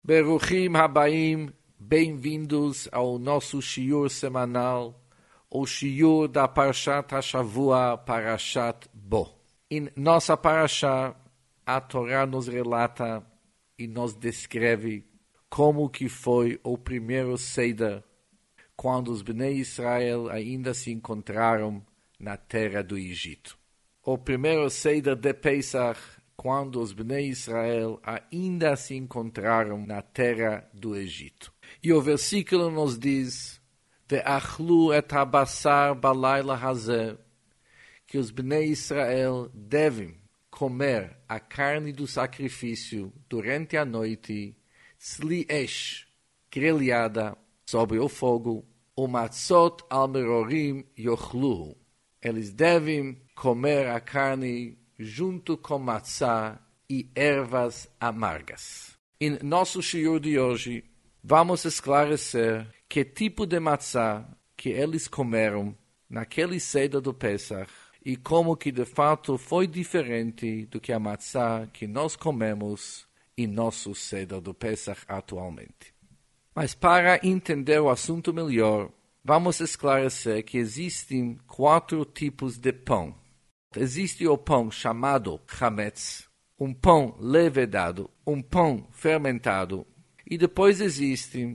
Beruchim Habaim, bem-vindos ao nosso shiur semanal, o shiur da Parashat HaShavua, Parashat Bo. Em nossa Parashá, a Torá nos relata e nos descreve como que foi o primeiro Seder, quando os Bnei Israel ainda se encontraram na terra do Egito. O primeiro Seder de Pesach, quando os Bnei Israel ainda se encontraram na terra do Egito. E o versículo nos diz: Ve'achlu et habasar balayla hazeh, que os Bnei Israel devem comer a carne do sacrifício durante a noite, tzli esh, grelhada sobre o fogo, o matzot al merorim yochluhu. Eles devem comer a carne junto com matzá e ervas amargas. Em nosso shiur de hoje, vamos esclarecer que tipo de matzá que eles comeram naquele Seder do Pesach e como que de fato foi diferente do que a matzá que nós comemos em nosso Seder do Pesach atualmente. Mas para entender o assunto melhor, vamos esclarecer que existem 4 tipos de pão. Existe o pão chamado chametz, um pão levedado, um pão fermentado, e depois existem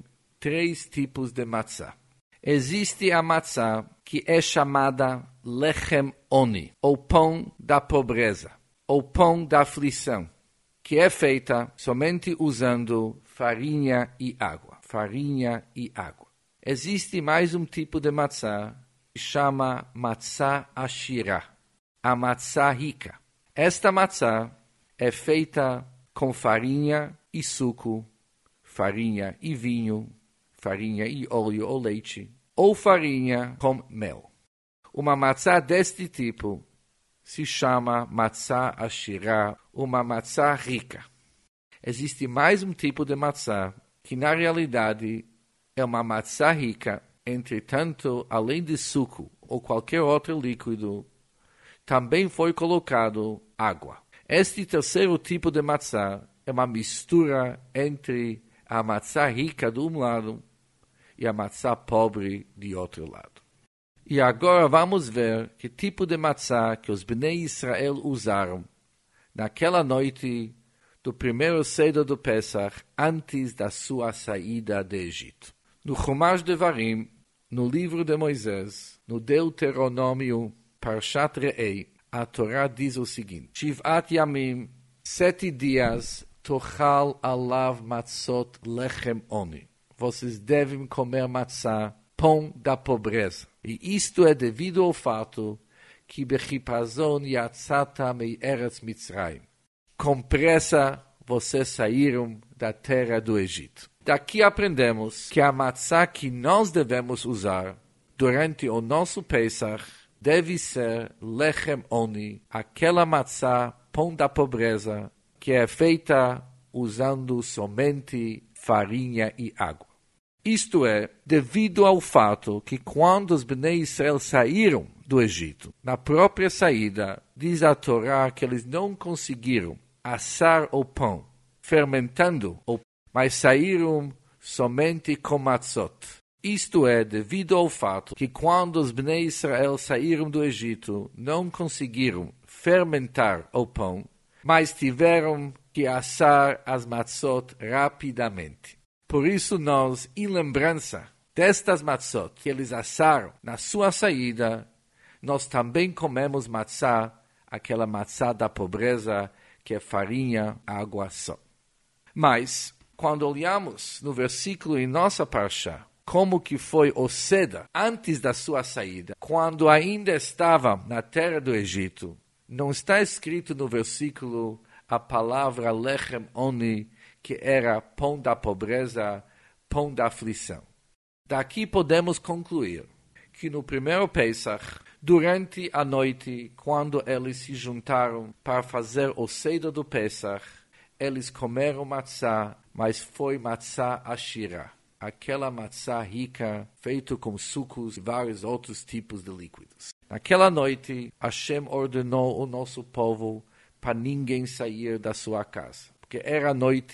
3 tipos de matzá. Existe a matzá que é chamada lechem oni, ou pão da pobreza, ou pão da aflição, que é feita somente usando farinha e água. Farinha e água. Existe mais um tipo de matzá que chama matzá ashirah, a matzá rica. Esta matzá é feita com farinha e suco, farinha e vinho, farinha e óleo ou leite, ou farinha com mel. Uma matzá deste tipo se chama matzá ashirah, uma matzá rica. Existe mais um tipo de matzá que na realidade é uma matzá rica, entretanto, além de suco ou qualquer outro líquido, também foi colocado água. Este terceiro tipo de matzá é uma mistura entre a matzá rica de um lado e a matzá pobre de outro lado. E agora vamos ver que tipo de matzá que os Bnei Israel usaram naquela noite do primeiro Seder do Pesach antes da sua saída do Egito. No Chumash Devarim, no livro de Moisés, no Deuteronômio Parshat Re'ei, a Torá diz o seguinte: Shiv'at yamim, 7 dias, tochal alav matzot lechem oni. Vocês devem comer matzá, pão da pobreza. E isto é devido ao fato que bechipazon yatzata mei eretz Mitzrayim. Com pressa, vocês saíram da terra do Egito. Daqui aprendemos que a matzá que nós devemos usar durante o nosso Pesach deve ser lechem oni, aquela matzá, pão da pobreza, que é feita usando somente farinha e água. Isto é, devido ao fato que quando os Bnei Israel saíram do Egito, na própria saída, diz a Torá que eles não conseguiram assar o pão, fermentando o pão, mas saíram somente com matzot. Isto é, devido ao fato que quando os Bnei Israel saíram do Egito, não conseguiram fermentar o pão, mas tiveram que assar as matzot rapidamente. Por isso nós, em lembrança destas matzot que eles assaram na sua saída, nós também comemos matzá, aquela matzá da pobreza, que é farinha, água só. Mas, quando olhamos no versículo em nossa parashá, como que foi o Seder antes da sua saída, quando ainda estava na terra do Egito, não está escrito no versículo a palavra lechem oni, que era pão da pobreza, pão da aflição. Daqui podemos concluir que no primeiro Pesach, durante a noite, quando eles se juntaram para fazer o Seder do Pesach, eles comeram matzá, mas foi matzá ashirah, aquela matzá rica, feita com sucos e vários outros tipos de líquidos. Naquela noite, Hashem ordenou o nosso povo para ninguém sair da sua casa, porque era a noite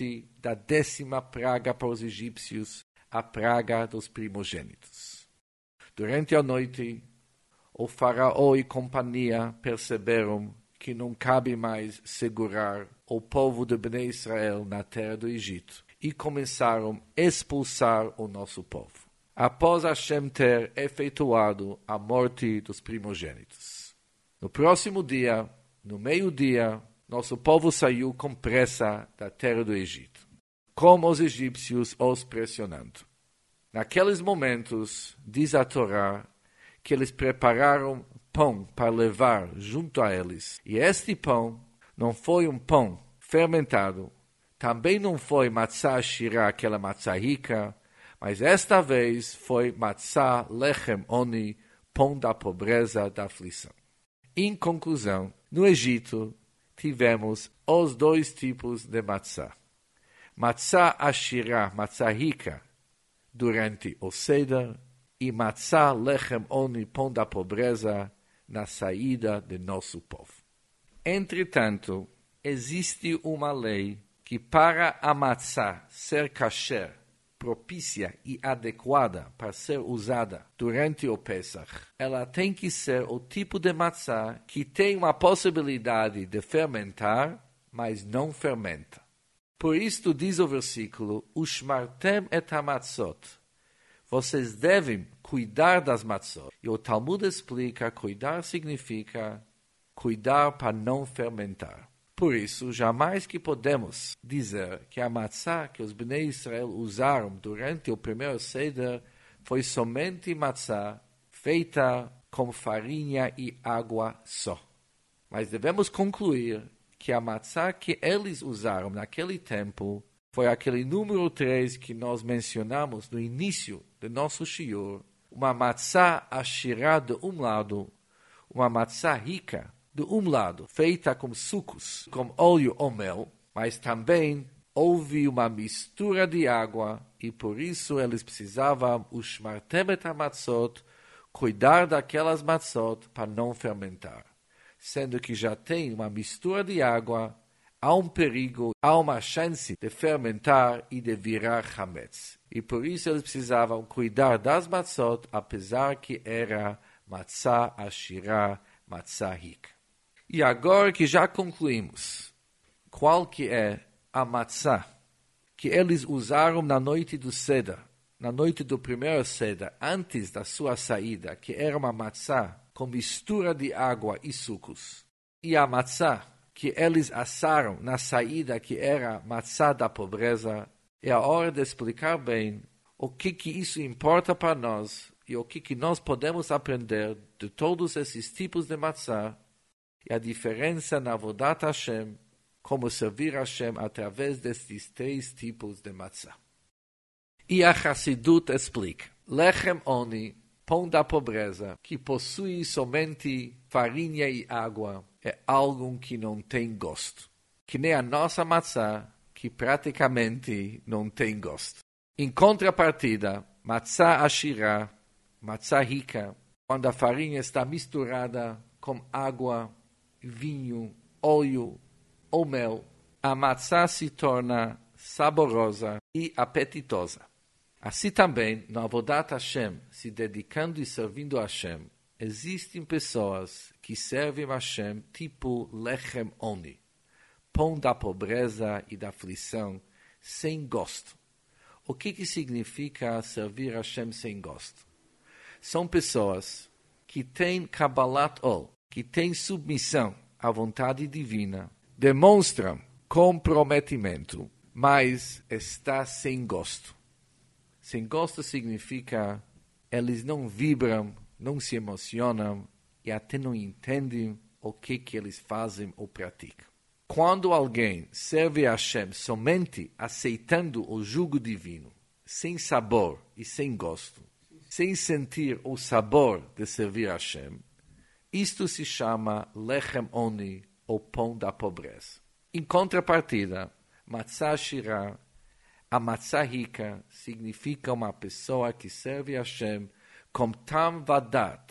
da 10ª praga para os egípcios, a praga dos primogênitos. Durante a noite, o faraó e companhia perceberam que não cabe mais segurar o povo de Bnei Israel na terra do Egito e começaram a expulsar o nosso povo, após Hashem ter efetuado a morte dos primogênitos. No próximo dia, no meio-dia, nosso povo saiu com pressa da terra do Egito, com os egípcios os pressionando. Naqueles momentos, diz a Torá, que eles prepararam pão para levar junto a eles. E este pão não foi um pão fermentado, também não foi matzah shirah, aquela matzah rica, mas esta vez foi matzah lechem oni, pão da pobreza, da aflição. Em conclusão, no Egito, tivemos os 2 tipos de matzah. Matzah ashirah, matzah rica, durante o Seder, e matzah lechem oni, pão da pobreza, na saída de nosso povo. Entretanto, existe uma lei que para a matzah ser kasher, propícia e adequada para ser usada durante o Pesach, ela tem que ser o tipo de matzah que tem uma possibilidade de fermentar, mas não fermenta. Por isto diz o versículo, Ushmartem et hamatzot. Vocês devem cuidar das matzot. E o Talmud explica, cuidar significa cuidar para não fermentar. Por isso, jamais que podemos dizer que a matzah que os Bnei Israel usaram durante o primeiro Seder foi somente matzah feita com farinha e água só. Mas devemos concluir que a matzah que eles usaram naquele tempo foi aquele número 3 que nós mencionamos no início do nosso shiur, uma matzah ashirah de lado, uma matzah rica de lado, feita com sucos, com óleo ou mel, mas também houve uma mistura de água e por isso eles precisavam ushmartem et hamatzot, cuidar daquelas matzot para não fermentar. Sendo que já tem uma mistura de água, há um perigo, há uma chance de fermentar e de virar chametz. E por isso eles precisavam cuidar das matzot, apesar que era matzah ashirah, matzah rica. E agora que já concluímos qual que é a matzah que eles usaram na noite do Seder, na noite do primeiro Seder, antes da sua saída, que era uma matzah com mistura de água e sucos, e a matzah que eles assaram na saída, que era matzah da pobreza, é a hora de explicar bem o que isso importa para nós e o que nós podemos aprender de todos esses tipos de matzah e a diferença na Avodat Hashem, como servir Hashem através destes 3 tipos de matzah. E a Hassidut explica, Lechem Oni, pão da pobreza, que possui somente farinha e água, é algo que não tem gosto. Que nem a nossa matzah, que praticamente não tem gosto. Em contrapartida, matzah ashirah, matzah rica, quando a farinha está misturada com água, vinho, óleo ou mel, a matzah se torna saborosa e apetitosa. Assim também, no Avodat Hashem, se dedicando e servindo a Hashem, existem pessoas que servem a Hashem tipo Lechem Oni, pão da pobreza e da aflição, sem gosto. O que significa servir a Hashem sem gosto? São pessoas que têm Kabbalat Ol, que têm submissão à vontade divina, demonstram comprometimento, mas está sem gosto. Sem gosto significa eles não vibram, não se emocionam e até não entendem o que eles fazem ou praticam. Quando alguém serve a Hashem somente aceitando o jugo divino, sem sabor e sem gosto, sem sentir o sabor de servir a Hashem, isto se chama Lechem Oni, ou pão da pobreza. Em contrapartida, Matzah Shirah, a matzah rica, significa uma pessoa que serve a Hashem com tam vadat.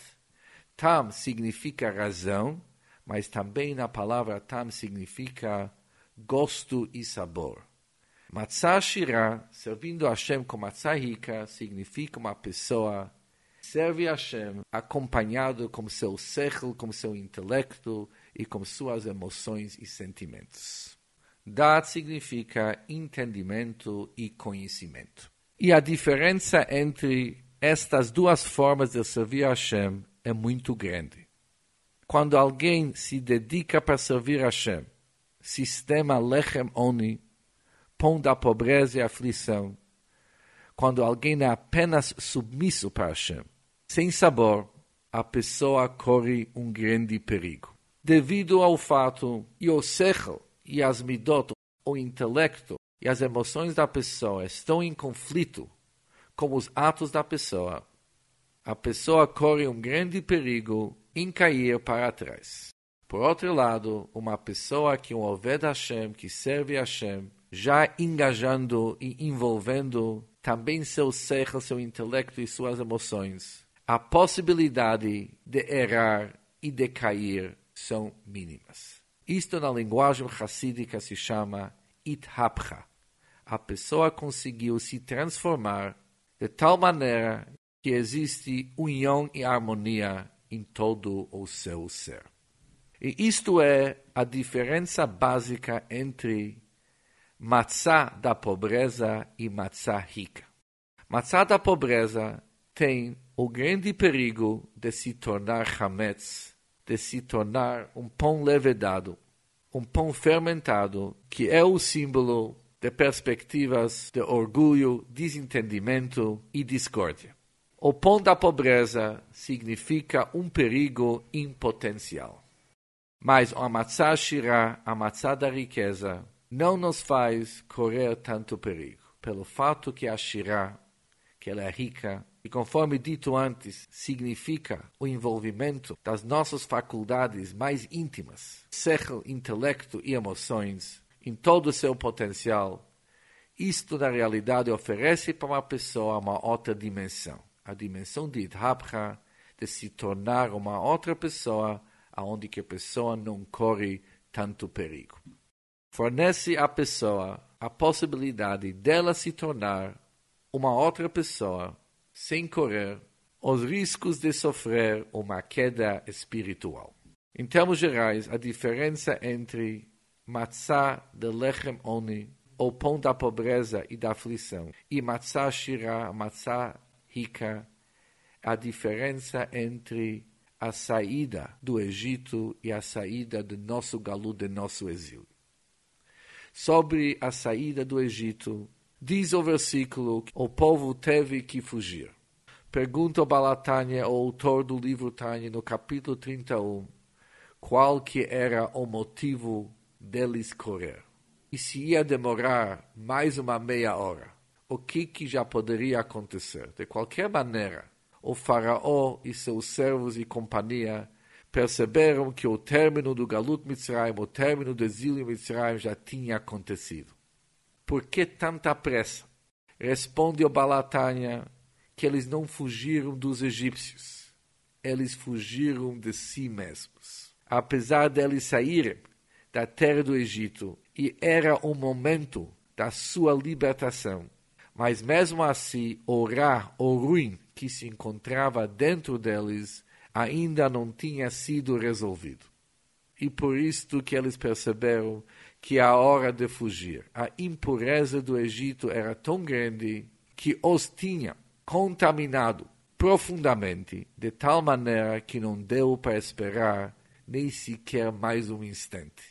Tam significa razão, mas também a palavra tam significa gosto e sabor. Matzah Shirah, servindo a Hashem com matzah rica, significa uma pessoa serve a Hashem acompanhado com seu sechel, com seu intelecto e com suas emoções e sentimentos. Dat significa entendimento e conhecimento. E a diferença entre estas duas formas de servir a Hashem é muito grande. Quando alguém se dedica para servir a Hashem, sistema Lechem Oni, pão da pobreza e aflição, quando alguém é apenas submisso para Hashem, sem sabor, a pessoa corre um grande perigo. Devido ao fato e o sechel e as midot, o intelecto e as emoções da pessoa estão em conflito com os atos da pessoa, a pessoa corre um grande perigo em cair para trás. Por outro lado, uma pessoa que ouve a Hashem, que serve a Hashem, já engajando e envolvendo também seu sechel, seu intelecto e suas emoções, a possibilidade de errar e de cair são mínimas. Isto na linguagem hassídica se chama Ithapcha. A pessoa conseguiu se transformar de tal maneira que existe união e harmonia em todo o seu ser. E isto é a diferença básica entre matzah da pobreza e matzah rica. Matzah da pobreza tem o grande perigo de se tornar chametz, de se tornar um pão levedado, um pão fermentado, que é o símbolo de perspectivas de orgulho, desentendimento e discórdia. O pão da pobreza significa um perigo em potencial. Mas a matzah shirah, a matzah da riqueza, não nos faz correr tanto perigo, pelo fato que a shirah, que ela é rica, e conforme dito antes, significa o envolvimento das nossas faculdades mais íntimas, sechel, intelecto e emoções, em todo o seu potencial. Isto, na realidade, oferece para uma pessoa uma outra dimensão, a dimensão de Ithapcha, de se tornar uma outra pessoa, aonde que a pessoa não corre tanto perigo. Fornece à pessoa a possibilidade dela se tornar uma outra pessoa, sem correr os riscos de sofrer uma queda espiritual. Em termos gerais, a diferença entre matzah de lechem oni, ou pão da pobreza e da aflição, e matzah shirah, matzah rica, a diferença entre a saída do Egito e a saída do nosso galut, do nosso exílio. Sobre a saída do Egito, diz o versículo que o povo teve que fugir. Pergunta o Baal HaTanya, o autor do livro Tanya, no capítulo 31, qual que era o motivo deles correr. E se ia demorar mais uma meia hora, o que já poderia acontecer? De qualquer maneira, o faraó e seus servos e companhia perceberam que o término do Galut Mitzrayim, o término do exílio Mitzrayim já tinha acontecido. Por que tanta pressa? Responde o Baal HaTanya que eles não fugiram dos egípcios. Eles fugiram de si mesmos. Apesar deles saírem da terra do Egito, e era o momento da sua libertação, mas mesmo assim, o ruim que se encontrava dentro deles ainda não tinha sido resolvido. E por isto que eles perceberam que a hora de fugir, a impureza do Egito era tão grande que os tinha contaminado profundamente, de tal maneira que não deu para esperar nem sequer mais um instante.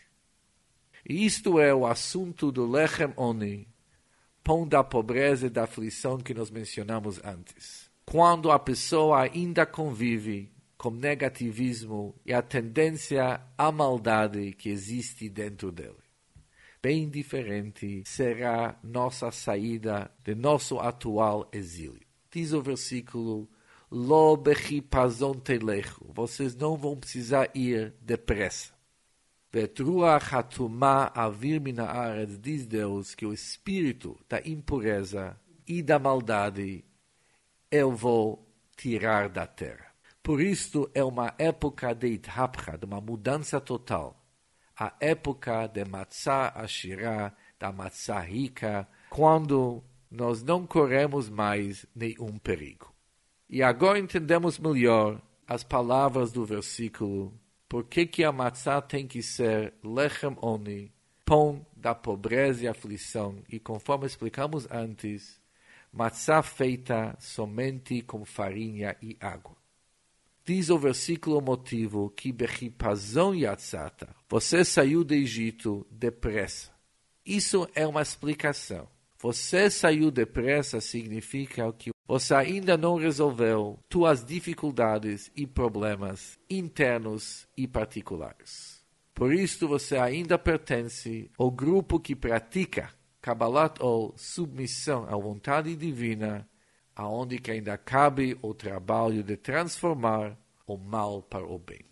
E isto é o assunto do Lechem Oni, pão da pobreza e da aflição que nós mencionamos antes. Quando a pessoa ainda convive com negativismo e a tendência à maldade que existe dentro dele. Bem diferente será nossa saída de nosso atual exílio. Diz o versículo, Lo bechipazon telechu, vocês não vão precisar ir depressa. Vetruach hatumah avir min haaretz, diz Deus que o espírito da impureza e da maldade eu vou tirar da terra. Por isto é uma época de Ithapcha, de uma mudança total. A época de Matzah Ashirah, da matzá rica, quando nós não corremos mais nenhum perigo. E agora entendemos melhor as palavras do versículo. Por que a matzá tem que ser lechem oni, pão da pobreza e aflição? E conforme explicamos antes, matzá feita somente com farinha e água. Diz o versículo o motivo que bechipazon yatzata, você saiu do Egito depressa. Isso é uma explicação. Você saiu depressa significa que você ainda não resolveu suas dificuldades e problemas internos e particulares. Por isso você ainda pertence ao grupo que pratica Kabbalat ou submissão à vontade divina, aonde que ainda cabe o trabalho de transformar o mal para o bem.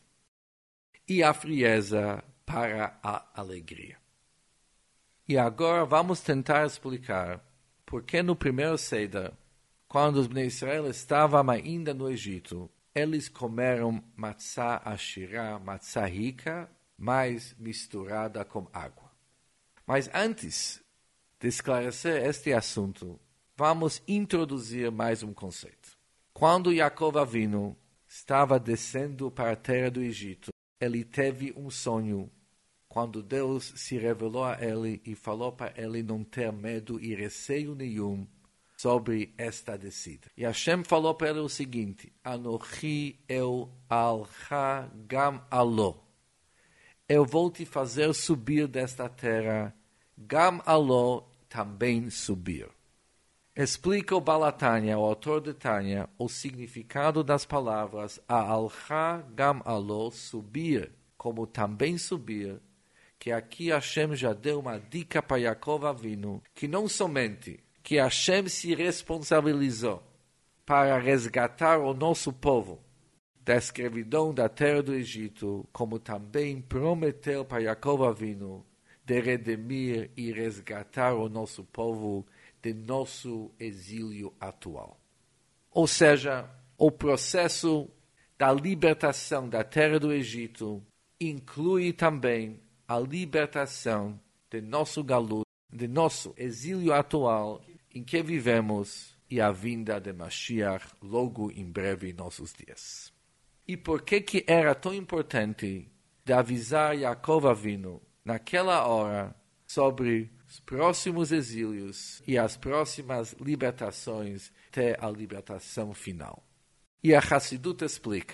E a frieza para a alegria. E agora vamos tentar explicar por que no primeiro Seder, quando os Bnei Israel estavam ainda no Egito, eles comeram matzá ashirá, matzá rica, mas misturada com água. Mas antes de esclarecer este assunto, vamos introduzir mais um conceito. Quando Yaakov Avinu estava descendo para a terra do Egito, ele teve um sonho, quando Deus se revelou a ele e falou para ele não ter medo e receio nenhum sobre esta descida. E Hashem falou para ele o seguinte: Anochi eu alcha gam alo. Eu vou te fazer subir desta terra, gam alo também subir. Explica o Balatanya, o autor de Tanya, o significado das palavras a alcha gam alo, subir, como também subir, que aqui Hashem já deu uma dica para Yaakov Avinu, que não somente que Hashem se responsabilizou para resgatar o nosso povo da escravidão da terra do Egito, como também prometeu para Yaakov Avinu de redimir e resgatar o nosso povo de nosso exílio atual. Ou seja, o processo da libertação da terra do Egito inclui também a libertação de nosso galut, de nosso exílio atual em que vivemos e a vinda de Mashiach logo em breve em nossos dias. E por que era tão importante de avisar Yaakov Avinu naquela hora sobre os próximos exílios e as próximas libertações até a libertação final? E a Hassidut explica.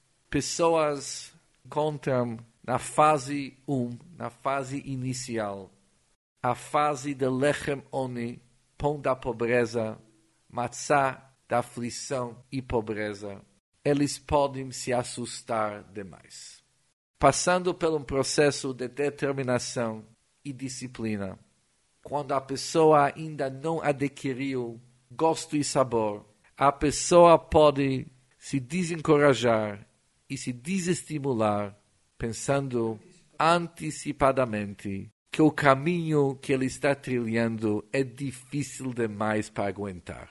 Pessoas encontram na fase 1, na fase inicial, a fase de lechem oni, pão da pobreza, matzá da aflição e pobreza, eles podem se assustar demais. Passando por um processo de determinação e disciplina, quando a pessoa ainda não adquiriu gosto e sabor, a pessoa pode se desencorajar e se desestimular, pensando antecipadamente que o caminho que ele está trilhando é difícil demais para aguentar.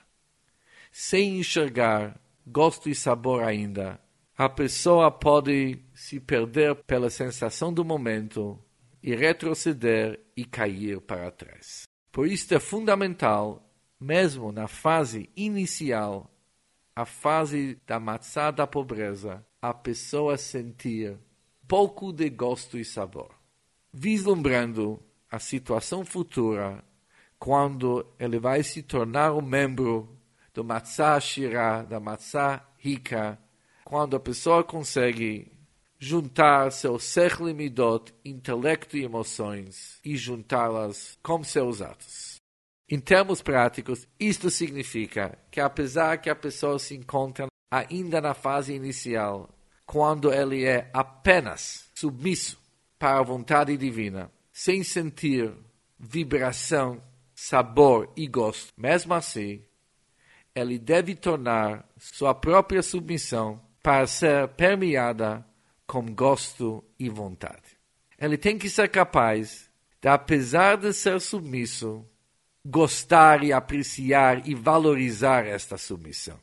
Sem enxergar gosto e sabor ainda, a pessoa pode se perder pela sensação do momento e retroceder e cair para trás. Por isso é fundamental, mesmo na fase inicial, a fase da matzá da pobreza, a pessoa sentir pouco de gosto e sabor, vislumbrando a situação futura, quando ele vai se tornar um membro do matzá shirá, da matzá rica, quando a pessoa consegue juntar seu sechel e midot, intelecto e emoções, e juntá-las com seus atos. Em termos práticos, isto significa que apesar que a pessoa se encontra ainda na fase inicial, quando ele é apenas submisso para a vontade divina, sem sentir vibração, sabor e gosto, mesmo assim, ele deve tornar sua própria submissão para ser permeada com gosto e vontade. Ele tem que ser capaz de, apesar de ser submisso, gostar e apreciar e valorizar esta submissão,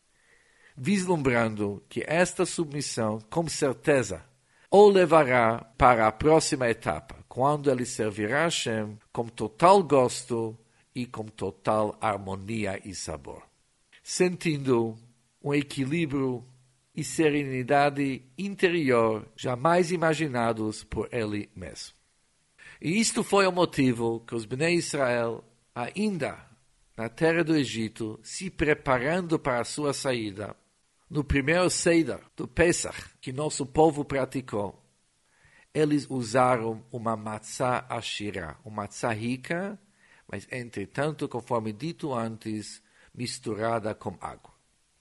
vislumbrando que esta submissão, com certeza, o levará para a próxima etapa, quando ele servirá a Hashem com total gosto e com total harmonia e sabor, sentindo um equilíbrio e serenidade interior jamais imaginados por ele mesmo. E isto foi o motivo que os Bnei Israel, ainda na terra do Egito, se preparando para a sua saída, no primeiro Seder do Pesach que nosso povo praticou, eles usaram uma matzá ashira, uma matzá rica, mas entretanto, conforme dito antes, misturada com água.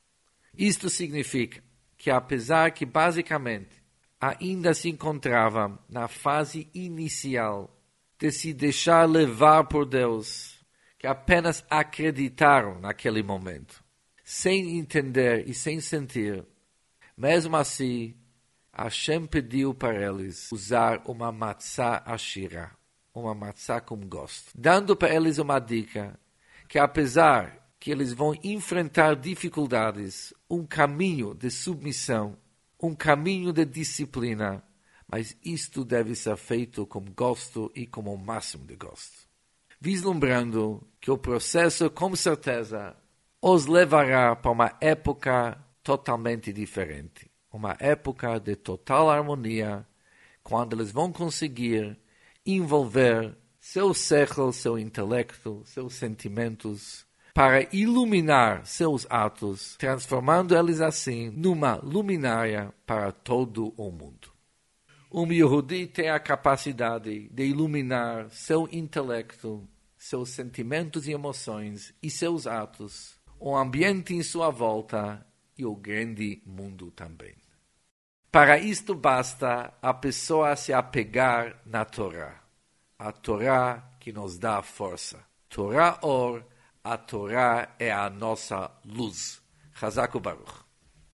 Isto significa que apesar que basicamente ainda se encontravam na fase inicial de se deixar levar por Deus, que apenas acreditaram naquele momento, sem entender e sem sentir, mesmo assim, Hashem pediu para eles usar uma matzá ashira, uma matzá com gosto, dando para eles uma dica que apesar que eles vão enfrentar dificuldades, um caminho de submissão, um caminho de disciplina, mas isto deve ser feito com gosto e com o máximo de gosto. Vislumbrando que o processo, com certeza, os levará para uma época totalmente diferente. Uma época de total harmonia, quando eles vão conseguir envolver seu sechel, seu intelecto, seus sentimentos, para iluminar seus atos, transformando eles assim numa luminária para todo o mundo. Um Yehudi tem a capacidade de iluminar seu intelecto, seus sentimentos e emoções e seus atos, o ambiente em sua volta e o grande mundo também. Para isto basta a pessoa se apegar na Torá, a Torá que nos dá força. Torá Or, a Torá é a nossa luz. Chazak u'Baruch.